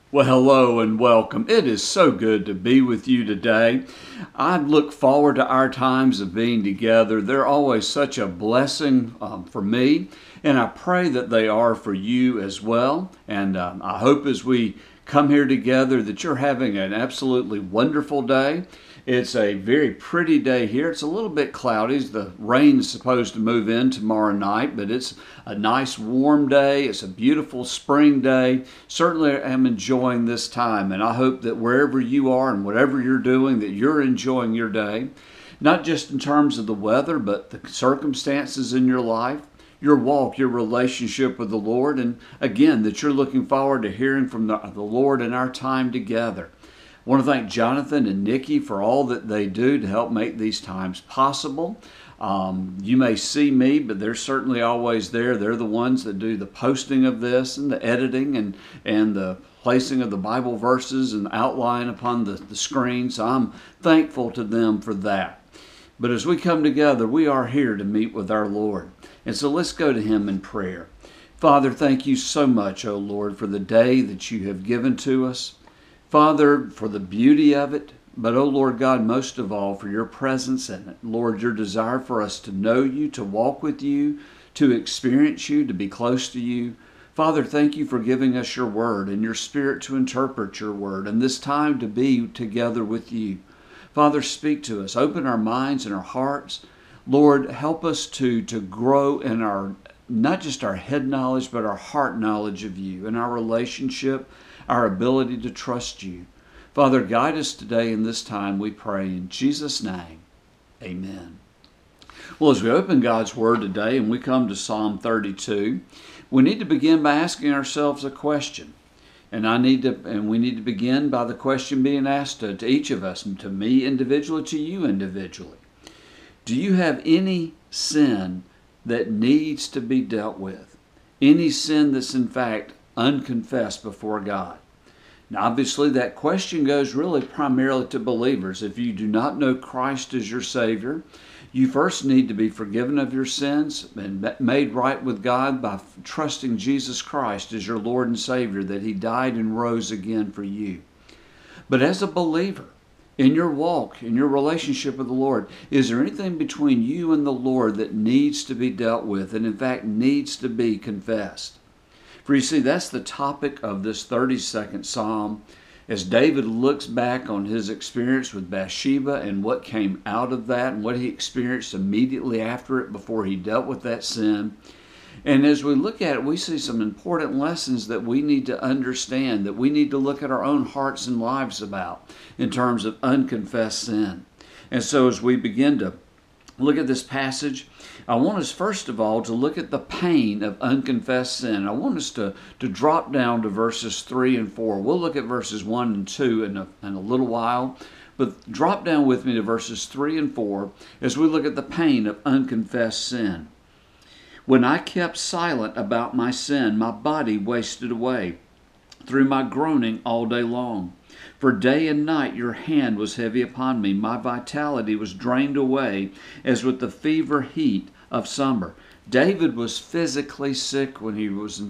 Well, hello and welcome. It is so good to be with you today. I look forward to our times of being together. They're always such a blessing for me, and I pray that they are for you as well. And I hope as we come here together that you're having an absolutely wonderful day. It's a very pretty day here. It's a little bit cloudy. The rain is supposed to move in tomorrow night, but it's a nice warm day. It's a beautiful spring day. Certainly am enjoying this time, and I hope that wherever you are and whatever you're doing, that you're enjoying your day, not just in terms of the weather, but the circumstances in your life, your walk, your relationship with the Lord, and again, that you're looking forward to hearing from the Lord in our time together. I want to thank Jonathan and Nikki for all that they do to help make these times possible. You may see me, but they're certainly always there. They're the ones that do the posting of this and the editing and the placing of the Bible verses and outline upon the screen. So I'm thankful to them for that. But as we come together, we are here to meet with our Lord. And so let's go to Him in prayer. Father, thank you so much, O Lord, for the day that you have given to us. Father, for the beauty of it, but, oh Lord God, most of all, for your presence in it. Lord, your desire for us to know you, to walk with you, to experience you, to be close to you. Father, thank you for giving us your word and your spirit to interpret your word and this time to be together with you. Father, speak to us. Open our minds and our hearts. Lord, help us to grow in our, not just our head knowledge, but our heart knowledge of you and our relationship, our ability to trust you. Father, guide us today in this time, we pray in Jesus' name. Amen. Well, as we open God's Word today and we come to Psalm 32, we need to begin by asking ourselves a question. And we need to begin by the question being asked to each of us, and to me individually, to you individually. Do you have any sin that needs to be dealt with? Any sin that's in fact unconfessed before God? Now, obviously, that question goes really primarily to believers. If you do not know Christ as your Savior, you first need to be forgiven of your sins and made right with God by trusting Jesus Christ as your Lord and Savior, that He died and rose again for you. But as a believer, in your walk, in your relationship with the Lord, is there anything between you and the Lord that needs to be dealt with and in fact needs to be confessed? For you see, that's the topic of this 32nd Psalm. As David looks back on his experience with Bathsheba and what came out of that and what he experienced immediately after it before he dealt with that sin. And as we look at it, we see some important lessons that we need to understand, that we need to look at our own hearts and lives about in terms of unconfessed sin. And so as we begin to look at this passage, I want us first of all to look at the pain of unconfessed sin. I want us to drop down to verses 3 and 4. We'll look at verses 1 and 2 in a little while, but drop down with me to verses 3 and 4 as we look at the pain of unconfessed sin. When I kept silent about my sin, my body wasted away through my groaning all day long. For day and night your hand was heavy upon me. My vitality was drained away as with the fever heat of summer. David was physically sick when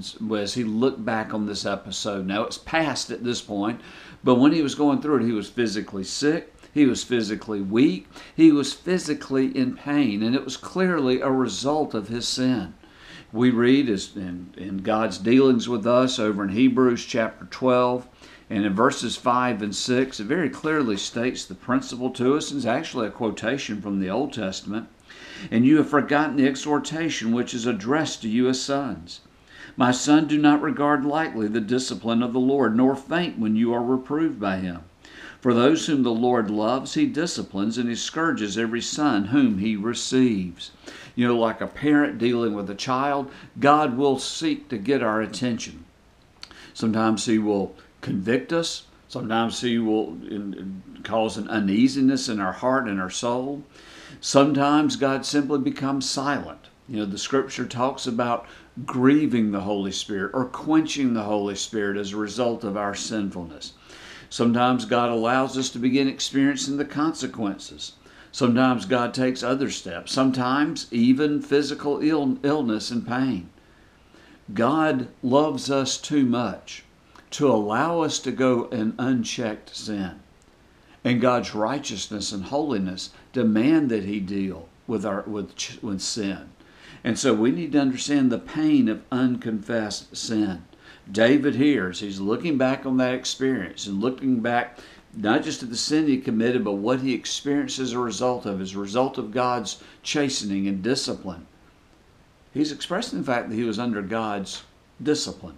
as he looked back on this episode. Now it's past at this point, but when he was going through it, he was physically sick. He was physically weak. He was physically in pain, and it was clearly a result of his sin. We read in God's dealings with us over in Hebrews chapter 12, and in verses 5 and 6, it very clearly states the principle to us, and it's actually a quotation from the Old Testament. And you have forgotten the exhortation which is addressed to you as sons. My son, do not regard lightly the discipline of the Lord, nor faint when you are reproved by Him. For those whom the Lord loves, He disciplines, and He scourges every son whom He receives. You know, like a parent dealing with a child, God will seek to get our attention. Sometimes He will convict us. Sometimes He will cause an uneasiness in our heart and our soul. Sometimes God simply becomes silent. You know, the Scripture talks about grieving the Holy Spirit or quenching the Holy Spirit as a result of our sinfulness. Sometimes God allows us to begin experiencing the consequences. Sometimes God takes other steps. Sometimes even physical illness and pain. God loves us too much to allow us to go in unchecked sin. And God's righteousness and holiness demand that He deal with sin. And so we need to understand the pain of unconfessed sin. David here, as he's looking back on that experience and looking back not just at the sin he committed, but what he experienced as a result of God's chastening and discipline. He's expressing the fact that he was under God's discipline.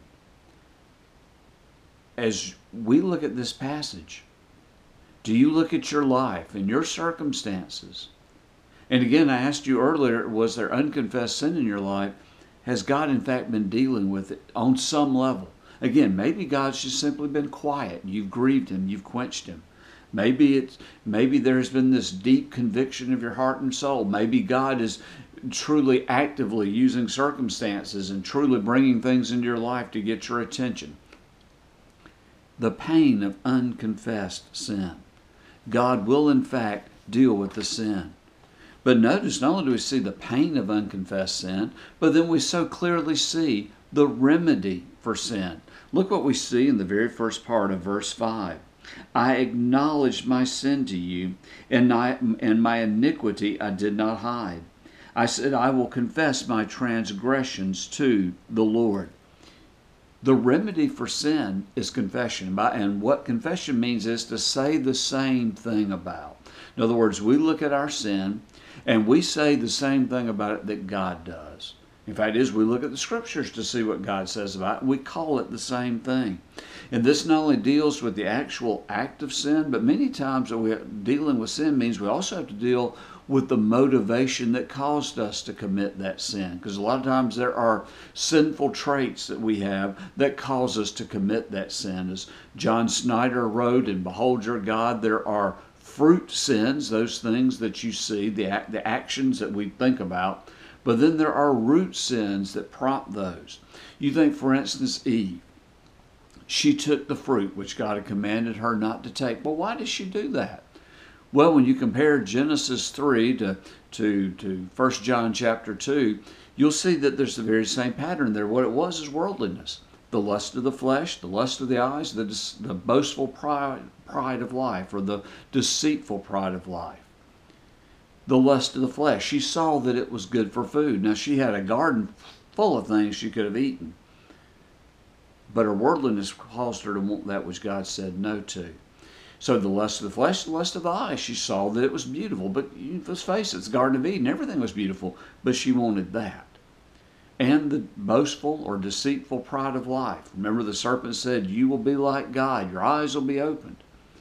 As we look at this passage, do you look at your life and your circumstances? And again, I asked you earlier, was there unconfessed sin in your life? Has God in fact been dealing with it on some level? Again, maybe God's just simply been quiet. You've grieved Him. You've quenched Him. Maybe there's been this deep conviction of your heart and soul. Maybe God is truly actively using circumstances and truly bringing things into your life to get your attention. The pain of unconfessed sin. God will in fact deal with the sin. But notice, not only do we see the pain of unconfessed sin, but then we so clearly see the remedy for sin. Look what we see in the very first part of verse 5. I acknowledged my sin to you, and my iniquity I did not hide. I said, I will confess my transgressions to the Lord. The remedy for sin is confession. And what confession means is to say the same thing about. In other words, we look at our sin and we say the same thing about it that God does. In fact, we look at the Scriptures to see what God says about it. We call it the same thing. And this not only deals with the actual act of sin, but many times dealing with sin means we also have to deal with the motivation that caused us to commit that sin. Because a lot of times there are sinful traits that we have that cause us to commit that sin. As John Snyder wrote in Behold Your God, there are fruit sins, those things that you see, the actions that we think about. But then there are root sins that prompt those. You think, for instance, Eve. She took the fruit which God had commanded her not to take. Well, why did she do that? Well, when you compare Genesis 3 to 1 John chapter 2, you'll see that there's the very same pattern there. What it was is worldliness. The lust of the flesh, the lust of the eyes, the boastful pride of life, or the deceitful pride of life. The lust of the flesh. She saw that it was good for food. Now, she had a garden full of things she could have eaten. But her worldliness caused her to want that which God said no to. So the lust of the flesh, the lust of the eyes. She saw that it was beautiful. But let's face it, it's the Garden of Eden. Everything was beautiful. But she wanted that. And the boastful or deceitful pride of life. Remember, the serpent said, you will be like God. Your eyes will be opened.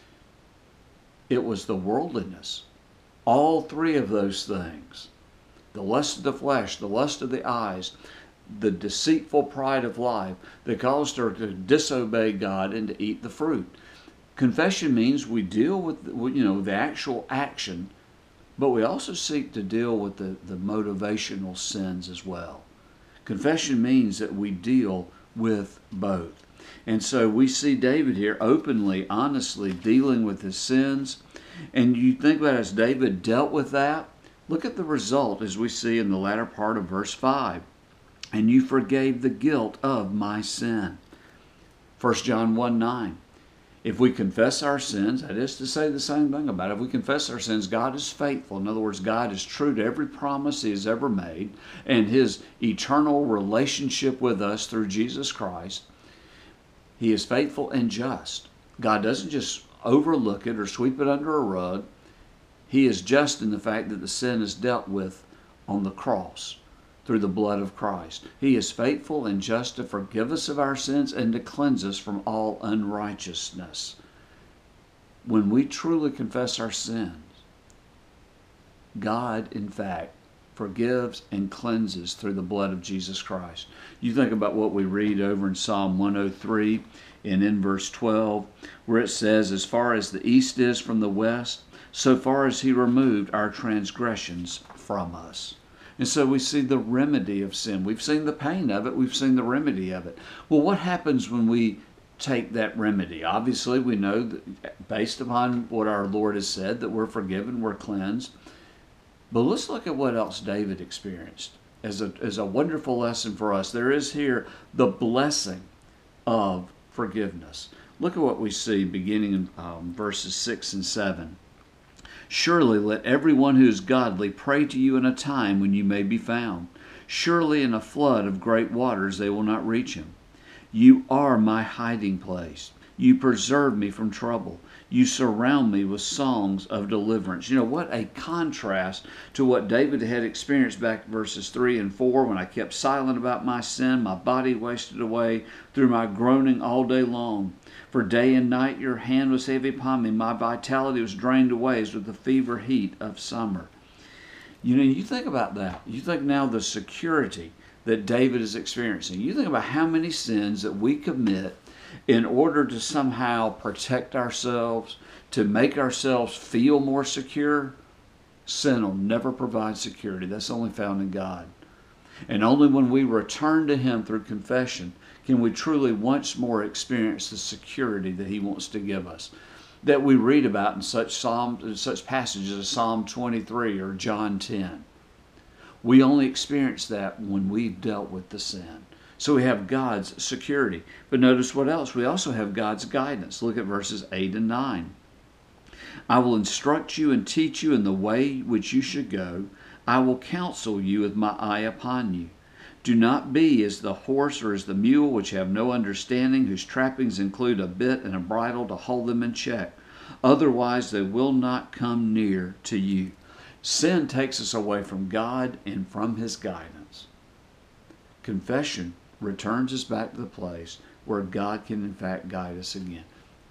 It was the worldliness. All three of those things. The lust of the flesh, the lust of the eyes, the deceitful pride of life that caused her to disobey God and to eat the fruit. Confession means we deal with the actual action, but we also seek to deal with the motivational sins as well. Confession means that we deal with both. And so we see David here openly, honestly dealing with his sins. And you think about as David dealt with that, look at the result as we see in the latter part of verse 5. And you forgave the guilt of my sin. 1 John 1:9. If we confess our sins, that is to say the same thing about it. If we confess our sins, God is faithful. In other words, God is true to every promise He has ever made, and His eternal relationship with us through Jesus Christ. He is faithful and just. God doesn't just overlook it or sweep it under a rug. He is just in the fact that the sin is dealt with on the cross through the blood of Christ. He is faithful and just to forgive us of our sins and to cleanse us from all unrighteousness. When we truly confess our sins, God, in fact, forgives and cleanses through the blood of Jesus Christ. You think about what we read over in Psalm 103 and in verse 12, where it says, as far as the east is from the west, so far as He removed our transgressions from us. And so we see the remedy of sin. We've seen the pain of it. We've seen the remedy of it. Well, what happens when we take that remedy? Obviously, we know that based upon what our Lord has said, that we're forgiven, we're cleansed. But let's look at what else David experienced as a wonderful lesson for us. There is here the blessing of forgiveness. Look at what we see beginning in verses 6 and 7. Surely let everyone who is godly pray to you in a time when you may be found. Surely in a flood of great waters they will not reach him. You are my hiding place. You preserve me from trouble. You surround me with songs of deliverance. You know, what a contrast to what David had experienced back in verses 3 and 4 when I kept silent about my sin, my body wasted away through my groaning all day long. For day and night your hand was heavy upon me. My vitality was drained away as with the fever heat of summer. You know, you think about that. You think now the security that David is experiencing. You think about how many sins that we commit in order to somehow protect ourselves, to make ourselves feel more secure. Sin will never provide security. That's only found in God. And only when we return to Him through confession can we truly once more experience the security that He wants to give us, that we read about in such passages as Psalm 23 or John 10. We only experience that when we've dealt with the sin. So we have God's security. But notice what else? We also have God's guidance. Look at verses 8 and 9. I will instruct you and teach you in the way which you should go. I will counsel you with my eye upon you. Do not be as the horse or as the mule, which have no understanding, whose trappings include a bit and a bridle to hold them in check. Otherwise they will not come near to you. Sin takes us away from God and from His guidance. Confession returns us back to the place where God can in fact guide us again.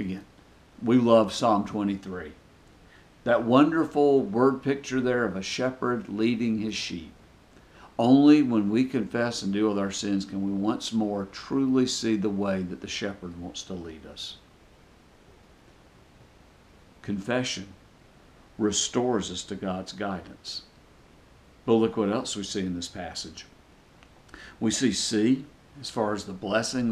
We love Psalm 23. That wonderful word picture there of a shepherd leading his sheep. Only when we confess and deal with our sins can we once more truly see the way that the shepherd wants to lead us. Confession restores us to God's guidance. But look what else we see in this passage. We see as far as the blessings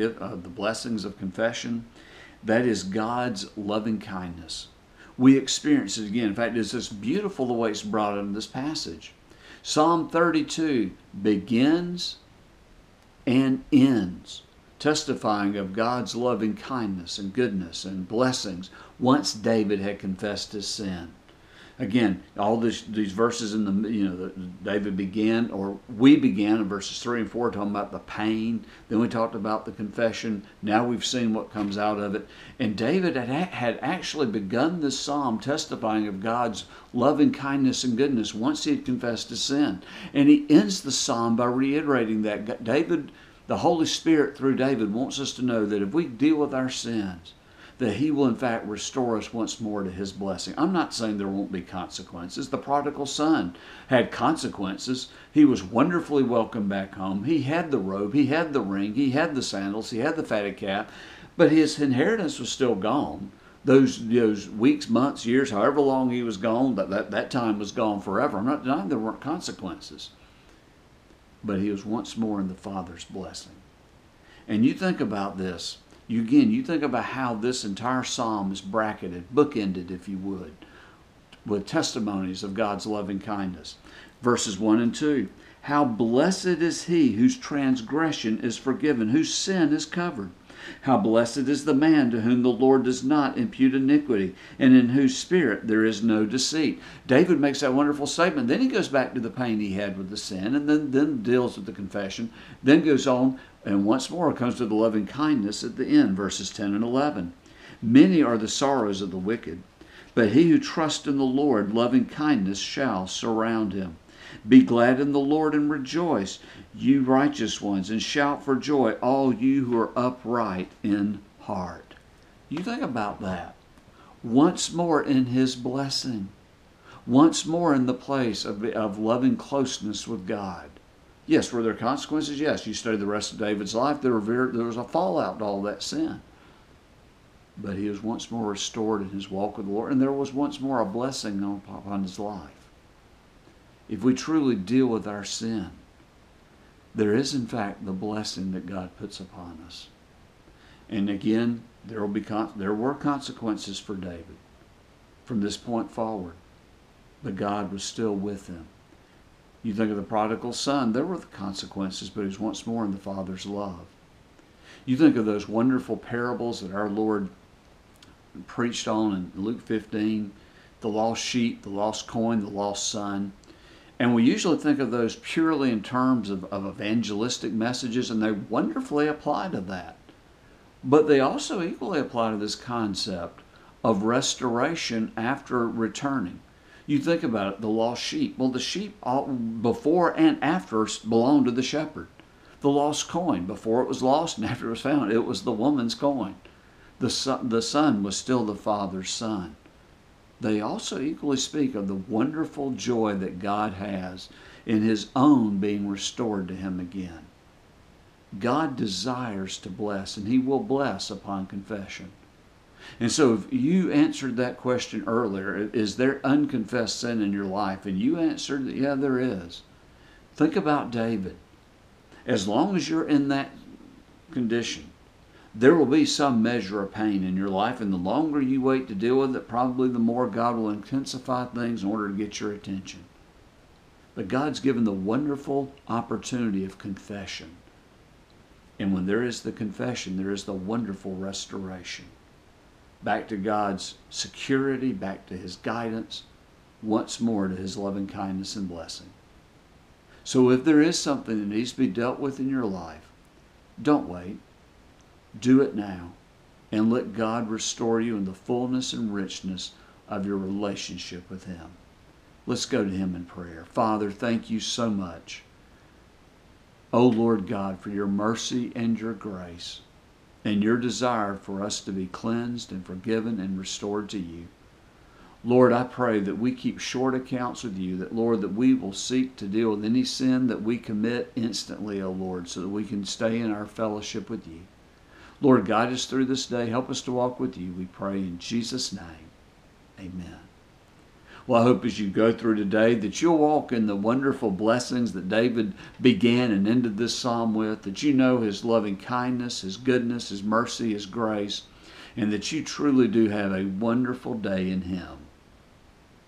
of confession, that is God's loving kindness. We experience it again. In fact, it's just beautiful the way it's brought into this passage. Psalm 32 begins and ends testifying of God's loving kindness and goodness and blessings once David had confessed his sin. Again, all these verses in David began, or we began in verses 3 and 4 talking about the pain. Then we talked about the confession. Now we've seen what comes out of it. And David had actually begun this psalm testifying of God's loving kindness and goodness once he had confessed his sin. And he ends the psalm by reiterating that David, the Holy Spirit through David, wants us to know that if we deal with our sins, that He will in fact restore us once more to His blessing. I'm not saying there won't be consequences. The prodigal son had consequences. He was wonderfully welcomed back home. He had the robe, he had the ring, he had the sandals, he had the fatted calf, but his inheritance was still gone. Those weeks, months, years, however long he was gone, that time was gone forever. I'm not denying there weren't consequences. But he was once more in the Father's blessing. And you think about this. You think about how this entire psalm is bracketed, bookended, if you would, with testimonies of God's loving kindness. Verses 1 and 2. How blessed is he whose transgression is forgiven, whose sin is covered. How blessed is the man to whom the Lord does not impute iniquity, and in whose spirit there is no deceit. David makes that wonderful statement. Then he goes back to the pain he had with the sin, and then deals with the confession. Then goes on, and once more comes to the loving kindness at the end, verses 10 and 11. Many are the sorrows of the wicked, but he who trusts in the Lord, loving kindness shall surround him. Be glad in the Lord and rejoice, you righteous ones, and shout for joy, all you who are upright in heart. You think about that. Once more in His blessing. Once more in the place of loving closeness with God. Yes, were there consequences? Yes, you study the rest of David's life. There was a fallout to all that sin. But he was once more restored in his walk with the Lord, and there was once more a blessing upon his life. If we truly deal with our sin, there is in fact the blessing that God puts upon us. And again, there were consequences for David from this point forward, but God was still with him. You think of the prodigal son, there were the consequences, but he was once more in the Father's love. You think of those wonderful parables that our Lord preached on in Luke 15, the lost sheep, the lost coin, the lost son. And we usually think of those purely in terms of evangelistic messages, and they wonderfully apply to that. But they also equally apply to this concept of restoration after returning. You think about it, the lost sheep. Well, the sheep before and after belonged to the shepherd. The lost coin, before it was lost and after it was found, it was the woman's coin. The son was still the father's son. They also equally speak of the wonderful joy that God has in His own being restored to Him again. God desires to bless, and He will bless upon confession. And so if you answered that question earlier, is there unconfessed sin in your life? And you answered that, yeah, there is. Think about David. As long as you're in that condition, there will be some measure of pain in your life, and the longer you wait to deal with it, probably the more God will intensify things in order to get your attention. But God's given the wonderful opportunity of confession. And when there is the confession, there is the wonderful restoration. Back to God's security, back to His guidance, once more to His loving kindness and blessing. So if there is something that needs to be dealt with in your life, don't wait. Do it now, and let God restore you in the fullness and richness of your relationship with Him. Let's go to Him in prayer. Father, thank you so much, O Lord God, for your mercy and your grace, and your desire for us to be cleansed and forgiven and restored to you. Lord, I pray that we keep short accounts with you, that, Lord, that we will seek to deal with any sin that we commit instantly, O Lord, so that we can stay in our fellowship with you. Lord, guide us through this day. Help us to walk with you, we pray in Jesus' name. Amen. Well, I hope as you go through today that you'll walk in the wonderful blessings that David began and ended this psalm with, that you know His loving kindness, His goodness, His mercy, His grace, and that you truly do have a wonderful day in Him.